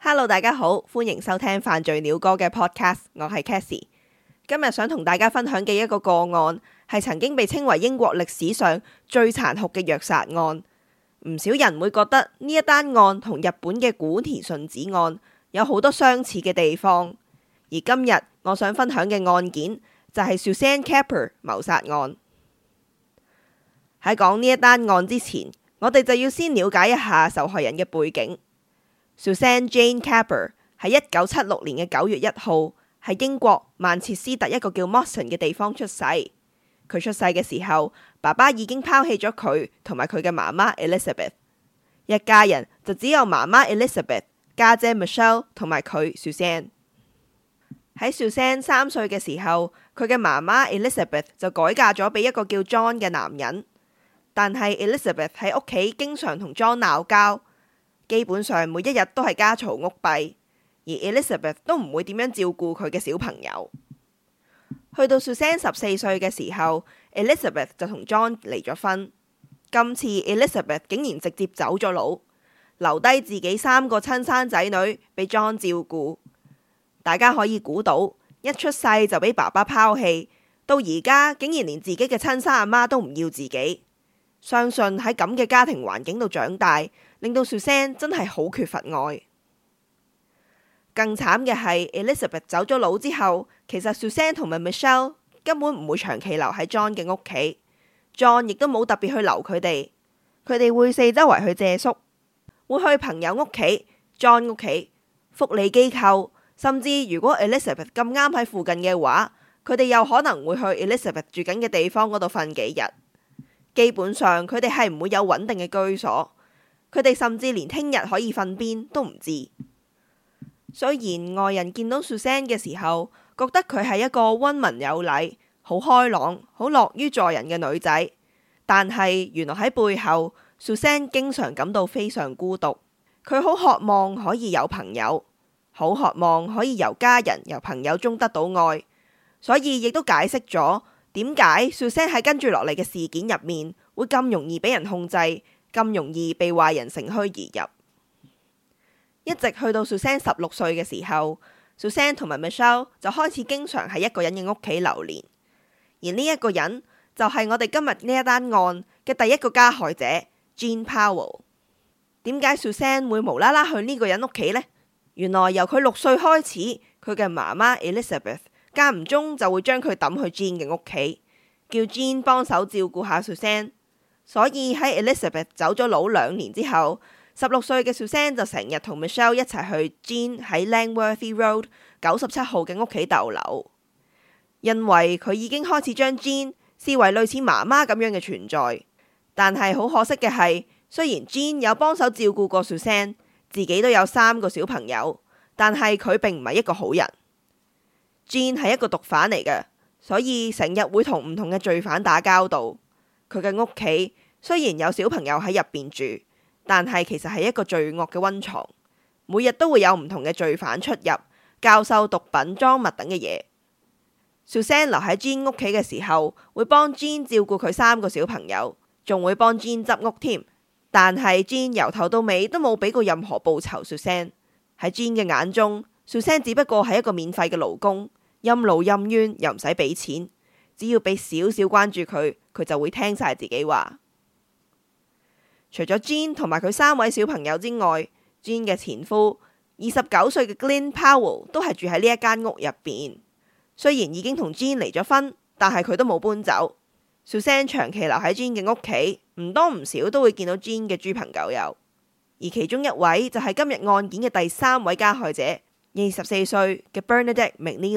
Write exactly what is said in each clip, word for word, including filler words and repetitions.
Hello， 大家好，歡迎收聽犯罪鳥歌嘅 podcast， 我係 Cassie。今日想同大家分享嘅一個個案，係曾經被稱為英國歷史上最殘酷嘅虐殺案。唔少人會覺得呢一單案同日本嘅古田順子案有好多相似嘅地方。而今日我想分享嘅案件就係 Suzanne Capper 謀殺案。喺講呢一單案之前，我哋就要先了解一下受害人嘅背景。Suzanne Jane Capper 喺一九七六年嘅九月一號喺英國曼徹斯特一個叫 Moston 嘅地方出世。佢出世嘅時候，爸爸已經拋棄咗佢同埋佢嘅媽媽 Elizabeth， 一家人就只有媽媽 Elizabeth、家姐 Michelle 同埋佢 Suzanne。喺 Suzanne 三歲嘅時候，佢嘅媽媽 Elizabeth 就改嫁咗俾一個叫 John 嘅男人，但係 Elizabeth 喺屋企經常同 John 鬧交。基本上每一日都係家嘈屋閉，而 Elizabeth 都唔會點樣照顧佢嘅小朋友。去到 Suzanne 十四歲嘅時候， Elizabeth 就同 John 離咗婚。今次 Elizabeth 竟然直接走咗佬，留低自己三個親生仔女俾 John 照顧。大家可以估到，一出世就俾爸爸拋棄，到而家竟然連自己嘅親生阿媽都唔要自己。相信喺咁嘅家庭環境度長大，令到 Suzanne 真係好缺乏愛。更慘嘅係 Elizabeth 走咗佬之後，其實 Suzanne 同埋 Michelle 根本唔會長期留喺 John 嘅屋企。John 亦都冇特別去留佢哋，佢哋會四周圍去借宿，會去朋友屋企、John 屋企、福利機構，甚至如果 Elizabeth 咁啱喺附近嘅話，佢哋又可能會去 Elizabeth 住緊嘅地方嗰度瞓幾日。基本上佢哋係唔會有穩定嘅居所，佢哋甚至連聽日可以瞓邊都唔知。雖然外人見到 Suzanne 嘅時候，覺得佢係一個溫文有禮、好開朗、好樂於助人嘅女仔，但係原來喺背後 Suzanne 經常感到非常孤獨。佢好渴望可以有朋友，好渴望可以由家人、由朋友中得到愛，所以亦都解釋咗點解 Suzanne 喺跟住落嚟嘅事件入面會咁容易俾人控制，咁容易被壞人乘虛而入。一直去到 Suzanne 十六歲嘅時候， Suzanne 同埋 Michelle 就開始經常喺一個人嘅屋企流連，而呢一個人就係我哋今日呢一單案嘅第一個加害者 Jean Powell。點解 Suzanne 會無啦啦去呢個人屋企呢？原來由佢六歲開始，佢嘅媽媽 Elizabeth間唔中就會將佢抌去 Jean 嘅屋企，叫 Jean 幫手照顧下 Suzanne。所以喺 Elizabeth 走咗佬兩年之後，十六歲嘅 Suzanne 就成日同 Michelle 一齊去 Jean 喺 Langworthy Road 九十七號嘅屋企逗留。因為佢已經開始將 Jean 視為類似媽媽咁樣嘅存在，但係好可惜嘅係，雖然 Jean 有幫手照顧過 Suzanne， 自己都有三個小朋友，但係佢並唔係一個好人。Jean 係一個毒販嚟嘅，所以成日會同唔同嘅罪犯打交道。佢嘅屋企雖然有小朋友喺入邊住，但係其實係一個罪惡嘅溫床，每日都會有唔同嘅罪犯出入，教授毒品、贓物等嘅嘢。Suzanne 留喺 Jean 屋企嘅時候，會幫 Jean 照顧佢三個小朋友，仲會幫 Jean 執屋添。但係 Jean 由頭到尾都冇俾過任何報酬。Suzanne 喺 Jean 嘅眼中， Suzanne 只不過係一個免費嘅勞工，任勞任怨，又唔使俾錢，只要俾少少關注佢，佢就會聽晒自己話。除咗 Jean 同埋佢三位小朋友之外， Jean 嘅前夫二十九歲嘅 Glenn Powell 都係住喺呢一間屋入邊。雖然已經同 Jean 離咗婚，但係佢都冇搬走。Suzanne 長期留喺 Jean 嘅屋企，唔多唔少都會見到 Jean 嘅豬朋狗友。而其中一位就係今日案件嘅第三位加害者，二十四歲嘅 Bernadette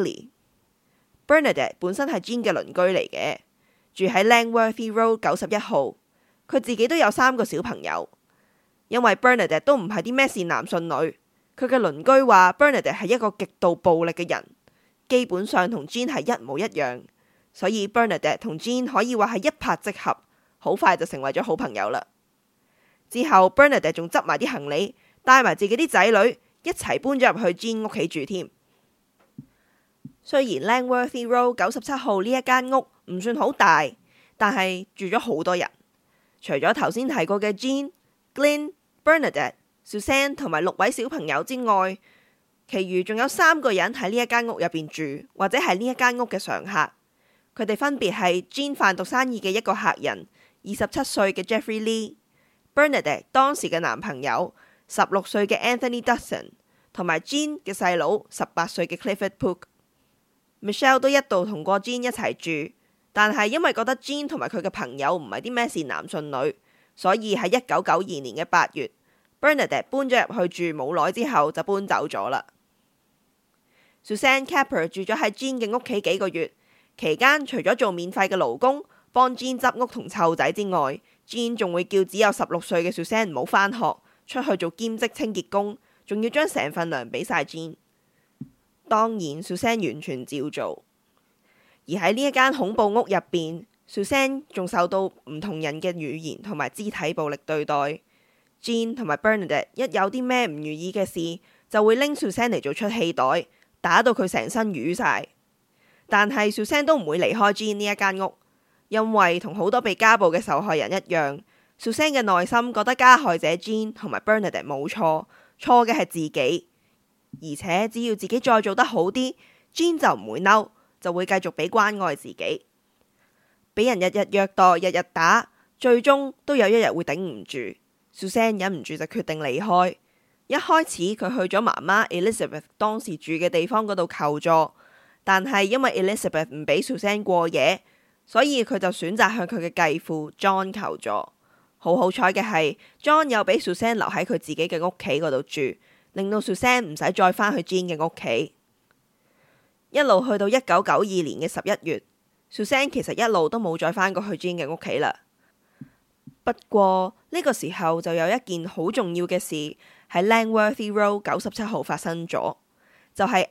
McNeely。Bernadette 本身係 Jean 嘅鄰居嚟嘅，住喺 Langworthy Road 九十一號。佢自己都有三個小朋友。因為 Bernadette 都唔係啲咩善男信女，佢嘅鄰居話 Bernadette 係一個極度暴力嘅人，基本上同 Jean 係一模一樣，所以 Bernadette 同 Jean 可以話係一拍即合，好快就成為咗好朋友啦。之後 Bernadette 仲執埋啲行李，帶埋自己啲仔女一齊搬咗入去 Jean 屋企住添。雖然 Langworthy Road 九十七號呢一間屋唔算好大，但係住咗好多人。除咗頭先提過嘅 Jean、Glenn、Bernadette、 Suzanne 同埋六位小朋友之外，其餘仲有三個人喺呢一間屋入邊住，或者係呢一間屋嘅常客。佢哋分別係 Jean 販毒生意嘅一個客人，二十七歲嘅 Jeffrey Lee、Bernadette 當時嘅男朋友，十六歲嘅 Anthony Dodson， 同埋 Jean 嘅細佬，十八歲嘅 Clifford Pook。Michelle 都一度同過 Jean 一齊住，但係因為覺得 Jean 同埋佢嘅朋友唔係啲咩善男信女，所以喺一九九二年嘅八月，Bernadette 搬咗入去住冇耐之後就搬走咗啦。Suzanne Capper 住咗喺 Jean 嘅屋企幾個月，期間除咗做免費嘅勞工，幫 Jean 執屋同湊仔之外，Jean 仲會叫只有十六歲嘅 Suzanne 唔好返學，出去做兼職清潔工，仲要將成份糧俾晒 Jean。當然 Suzanne 完全照做。而喺呢一間恐怖屋入邊，Suzanne 仲受到唔同人嘅語言同埋肢體暴力對待。Jean 同埋 Bernadette 一有啲咩唔如意嘅事，就會拎 Suzanne 嚟做出氣袋，打到佢成身瘀晒。但係 Suzanne 都唔會離開 Jean 呢一間屋，因為同好多被家暴嘅受害人一樣，Suzanne 嘅內心覺得加害者 Jean 同埋 Bernadette 冇錯，錯嘅係自己。而且只要自己再做得好啲，Jean 就唔會嬲，就會繼續俾關愛自己。俾人日日虐待、日日打，最終都有一日會頂唔住。Suzanne 忍唔住就決定離開。一開始佢去咗媽媽 Elizabeth 當時住嘅地方嗰度求助，但係因為 Elizabeth 唔俾 Suzanne 過夜，所以佢就選擇向佢嘅繼父 John 求助。好好彩嘅係 John 又俾 Suzanne 留喺佢自己嘅屋企嗰度住，令到 Suzanne 唔使再返去 Jean 嘅屋企。一路去到一九九二年嘅十一月，Suzanne 其實一路都冇再返過去 Jean 嘅屋企啦。不過呢個時候就有一件好重要嘅事喺 Langworthy Road 九十七號發生咗，就係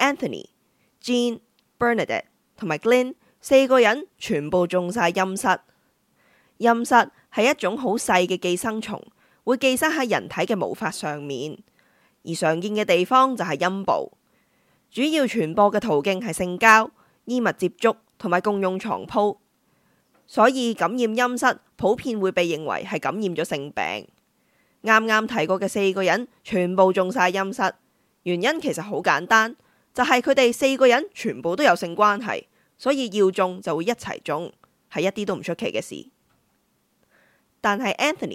Anthony、Jean、Bernadette 同埋 Glynn 四個人全部中晒陰蝨。陰蝨係一種好細嘅寄生蟲，會寄生喺人體嘅毛髮上面，而常見嘅地方就係陰部。主要傳播嘅途徑係性交、衣物接觸同埋共用床鋪，所以感染陰蝨普遍會被認為係感染咗性病。啱啱提過嘅四個人全部中晒陰蝨，原因其實好簡單，就係佢哋四個人全部都有性關係，所以要中就會一齊中，係一啲都唔出奇嘅事。但係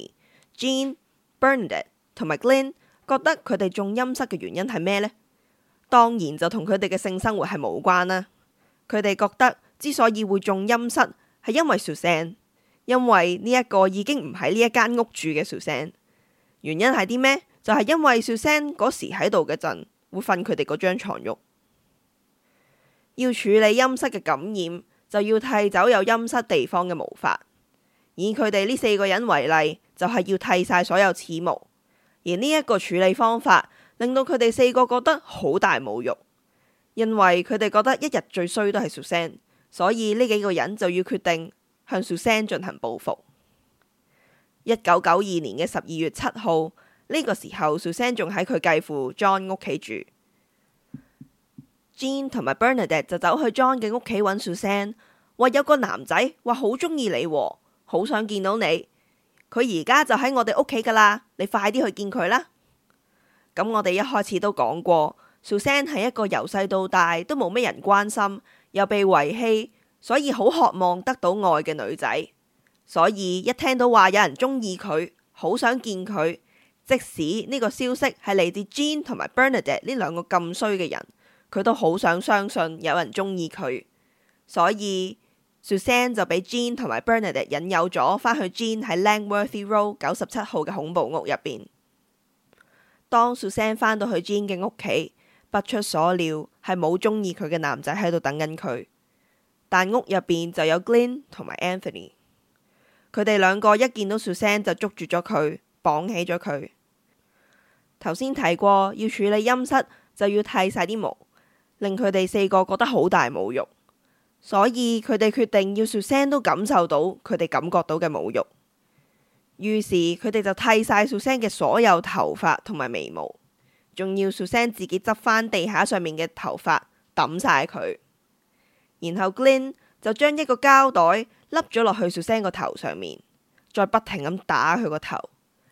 Anthony、Jean、Bernadette 同埋 Glynn 覺得佢哋中陰蝨嘅原因係咩呢？當然就同佢哋嘅性生活係無關啦。佢哋覺得之所以會中陰蝨係因為 Suzanne，因為呢一個已經唔喺呢一間屋住嘅 Suzanne。原因係啲咩？就係因為 Suzanne 嗰時喺度嘅陣會瞓佢哋嗰張床褥。要處理陰蝨嘅感染，就要剃走有陰蝨地方嘅毛髮。以佢哋呢四個人為例，就係要剃晒所有恥毛。而呢一個處理方法令到佢哋四個覺得好大侮辱，因為佢哋覺得一日最衰都係 Suzanne，所以呢幾個人就要決定向 Suzanne 進行報復。一九九二年嘅十二月七號，呢個時候 Suzanne 仲喺佢繼父 John 屋企住。Jean 同埋 Bernadette 就走去 John 嘅屋企揾 Suzanne，話有個男仔話好中意你，好想見到你。佢而家就喺我哋屋企噶啦，你快啲去見佢啦。咁我哋一開始都講過 Suzanne 係一個由細到大都冇咩人關心，又被遺棄，所以好渴望得到愛嘅女仔。所以一聽到話有人中意佢，好想見佢，即使呢個消息係嚟自 Jean 同埋 Bernadette 呢兩個咁衰嘅人，佢都好想相信有人中意佢。所以 Suzanne 就俾 Jean 同埋 Bernadette 引誘咗返去 Jean 喺 Langworthy Road 九十七號嘅恐怖屋入邊。當 Suzanne 返到去 Jean 嘅屋企，不出所料係冇中意佢嘅男仔喺度等緊佢，但屋入邊就有 Glynn 同埋 Anthony。佢哋兩個一見到 Suzanne 就捉住咗佢，綁起咗佢。頭先提過要處理陰蝨就要剃晒啲毛，令佢哋四個覺得好大侮辱，所以佢哋決定要 Suzanne 都感受到佢哋感覺到嘅侮辱。於是佢哋就剃晒 Suzanne 嘅所有頭髮同埋眉毛，仲要 Suzanne 自己執返地下上面嘅頭髮抌晒佢。然後 Glynn 就將一個膠袋笠咗落去 Suzanne 個頭上面，再不停咁打佢個頭。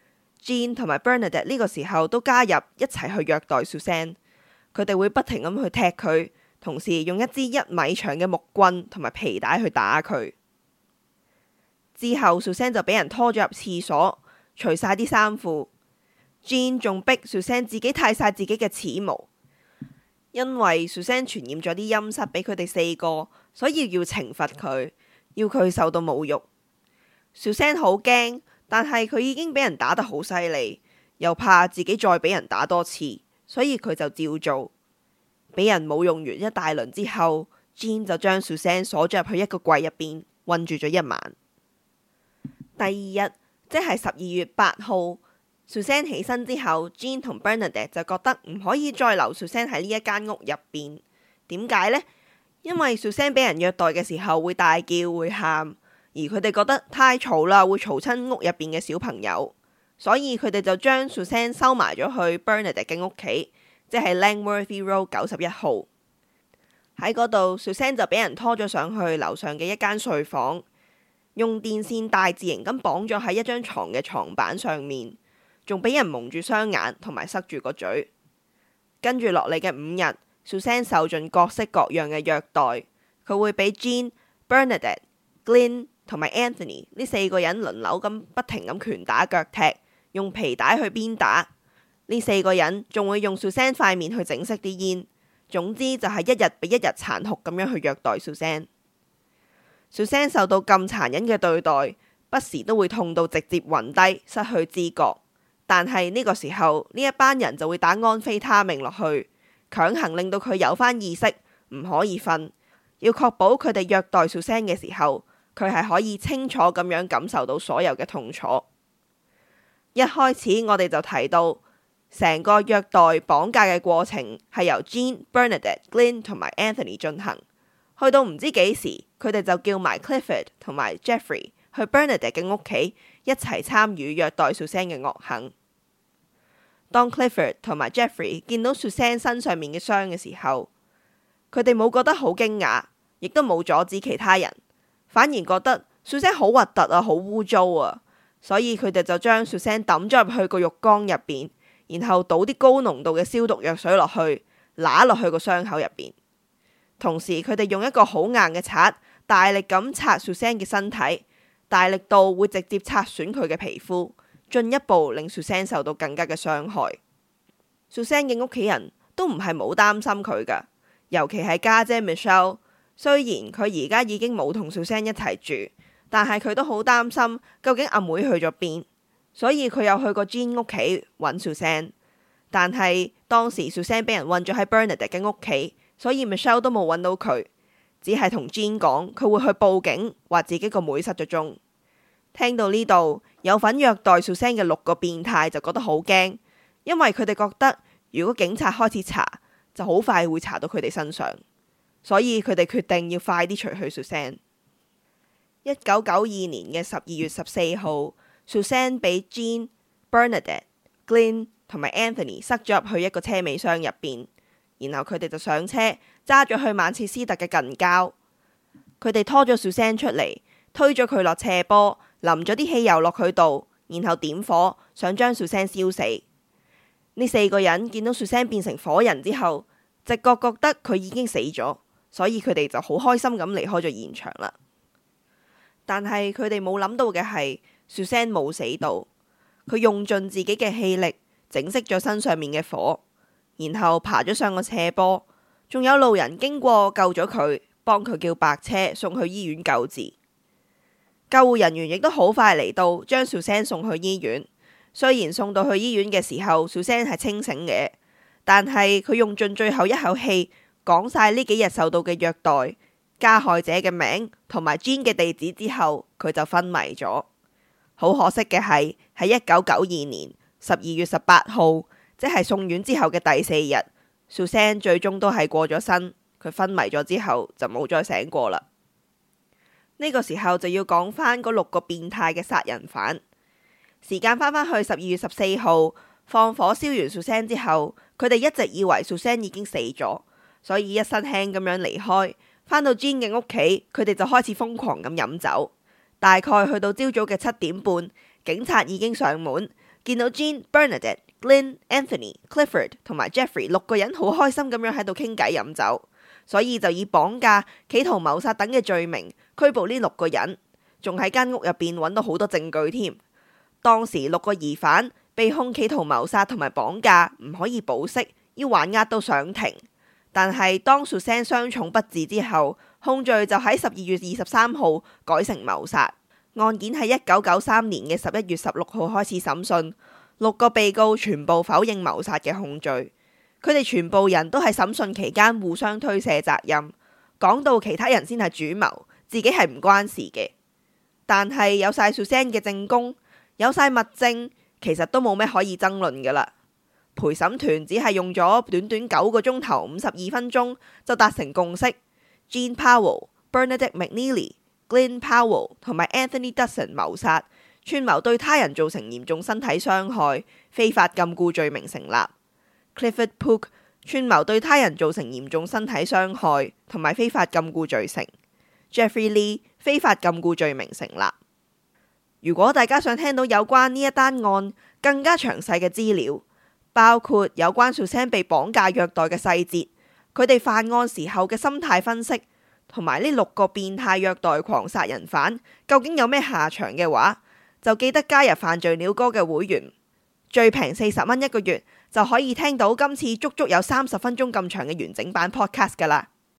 Jean 同埋 Bernadette 呢個時候都加入一齊去虐待 Suzanne， 佢哋會不停咁去踢佢，同時用一支一米長嘅木棍同埋皮帶去打佢。之後 Suzanne 就俾人拖咗入廁所，除晒啲衫褲。Jean 仲逼 Suzanne 自己剃晒自己嘅恥毛，因為 Suzanne 傳染咗啲陰濕俾佢哋四個，所以要懲罰佢，要佢受到侮辱。Suzanne 好驚，但係佢已經俾人打得好犀利，又怕自己再俾人打多次，所以佢就照做。俾人侮辱完一大輪之後， Jean 就將 Suzanne 鎖咗入去一個櫃入邊，困住咗一晚。第二日，即係十二月八號，Suzanne 起身之後， Jean 同 Bernadette 就覺得唔可以再留 Suzanne 喺呢一間屋入邊。點解呢？因為 Suzanne 俾人虐待嘅時候會大叫會喊，而佢哋覺得太嘈啦，會嘈親屋入邊嘅小朋友，所以佢哋就將 Suzanne 收埋咗去 Bernadette 嘅屋企，即係 Langworthy Road 九十一號。喺嗰度 Suzanne 就俾人拖咗上去樓上嘅一間睡房，用電線大字形咁綁咗喺一張床嘅床板上面，仲俾人蒙住雙眼同埋塞住個嘴。跟住落嚟嘅五日， Suzanne 受盡各式各樣嘅虐待，佢會俾 Jean、Bernadette、Glynn 同埋 Anthony 呢四個人輪流咁不停咁拳打腳踢，用皮帶去鞭打。呢四個人仲會用 Suzanne 塊面去整熄啲煙，總之就係一日比一日殘酷咁樣去虐待 Suzanne。Suzanne 受到咁殘忍嘅對待，不時都會痛到直接暈低，失去知覺。但係呢個時候，呢一班人就會打安非他命落去，強行令到佢有返意識，唔可以瞓，要確保佢哋虐待 Suzanne 嘅時候，佢係可以清楚咁樣感受到所有嘅痛楚。一開始我哋就提到，成個虐待綁架嘅過程係由 Jean、Bernadette、Glynn 同埋 Anthony 進行。去到唔知幾時，佢哋就叫埋 Clifford 同埋 Jeffrey 去 Bernadette 嘅屋企一齊參與虐待 Suzanne 嘅惡行。當 Clifford 同埋 Jeffrey 見到 Suzanne 身上面嘅傷嘅時候，佢哋冇覺得好驚訝，亦都冇阻止其他人，反而覺得 Suzanne 好核突啊，好污糟啊，所以佢哋就將 Suzanne 抌咗入去個浴缸入邊，然後倒啲高濃度嘅消毒藥水落去，揦落去個傷口入邊。同時佢哋用一個好硬嘅刷，大力咁擦 Suzanne 嘅身體，大力到會直接擦損佢嘅皮膚，進一步令 Suzanne 受到更加嘅傷害。Suzanne 嘅屋企人都唔係冇擔心佢噶，尤其係家姐 Michelle。雖然佢而家已經冇同 Suzanne 一齊住，但係佢都好擔心究竟阿妹去咗邊，所以佢有去過 Jean 屋企揾 Suzanne。但係當時 Suzanne 俾人困咗喺 Bernadette 嘅屋企，所以 Michelle 都冇揾到佢，只係同 Jean 講佢會去報警，話自己個妹失咗蹤。聽到呢度，有份虐待 Suzanne 嘅六個變態就覺得好驚，因為佢哋覺得如果警察開始查，就好快會查到佢哋身上，所以佢哋決定要快啲除去 Suzanne。一九九二年嘅十二月十四號 Suzanne 俾 Jean、Bernadette、Glynn 同埋 Anthony 塞咗入去一個車尾箱入邊，然後佢哋就上車揸咗去曼徹斯特嘅近郊。佢哋拖咗 Suzanne 出嚟，推咗佢落斜坡，淋咗啲汽油落佢度，然後點火想將 Suzanne 燒死。呢四個人見到 Suzanne 變成火人之後，直覺覺得佢已經死咗，所以佢哋就好開心咁離開咗現場啦。但係佢哋冇諗到嘅係 Suzanne 冇死到，佢用盡自己嘅氣力整熄咗身上面嘅火，然後爬咗上個斜坡，仲有路人經過救咗佢，幫佢叫白車送去醫院救治。救護人員亦都好快嚟到，將 Suzanne 送去醫院。雖然送到去醫院嘅時候 Suzanne 係清醒嘅，但係佢用盡最後一口氣講晒呢幾日受到嘅虐待、加害者嘅名同埋 Jean 嘅地址之後，佢就昏迷咗。好可惜嘅係喺一九九二年十二月十八號，即係送院之後嘅第四日， Suzanne 最終都係過咗身。佢昏迷咗之後就冇再醒過啦。呢個時候就要講返嗰六個變態嘅殺人犯。時間返返去十二月十四號，放火燒完 Suzanne 之後，佢哋一直以為 Suzanne 已經死咗，所以一身輕咁樣離開。返到 Jean 嘅屋企，佢哋就開始瘋狂咁飲酒。大概去到朝早嘅七點半，警察已經上門， 見到 Jean、Bernadette、Glynn、Anthony、Clifford 同埋 Jeffrey 六個人好開心咁樣喺度傾偈飲酒，所以就以綁架、企圖謀殺等嘅罪名拘捕呢六個人，仲喺間屋入邊揾到好多證據添。當時六個疑犯被控企圖謀殺同埋綁架，唔可以保釋，要還押到上庭。但係當 Suzanne 傷重不治之後，控罪就喺十二月二十三號改成謀殺。案件喺一九九三年嘅十一月十六號開始審訊，六個被告全部否認謀殺嘅控罪。佢哋全部人都喺審訊期間互相推卸責任，講到其他人先係主謀，自己係唔關事嘅。但係有晒 Suzanne 嘅證供，有晒物證，其實都冇咩可以爭論噶啦。陪審團只係用咗短短九個鐘頭五十二分鐘就達成共識。Jean Powell、Bernadette McNeely、Glynn Powell 同埋 Anthony Dutson 謀殺、串謀對他人造成嚴重身體傷害、非法禁錮罪名成立。Clifford Pook 串謀對他人造成嚴重身體傷害同埋非法禁錮罪成。Jeffrey Lee 非法禁錮罪名成立。如果大家想聽到有關呢一單案更加詳細嘅資料，包括有關 Suzanne 被綁架虐待嘅細節，佢哋犯案時候嘅心態分析，同埋呢六個變態虐待狂殺人犯究竟有咩下場嘅話，就記得加入犯罪鳥歌嘅會員，最平四十蚊一個月就可以聽到今次足足有三十分鐘咁長嘅完整版 podcast 噶啦。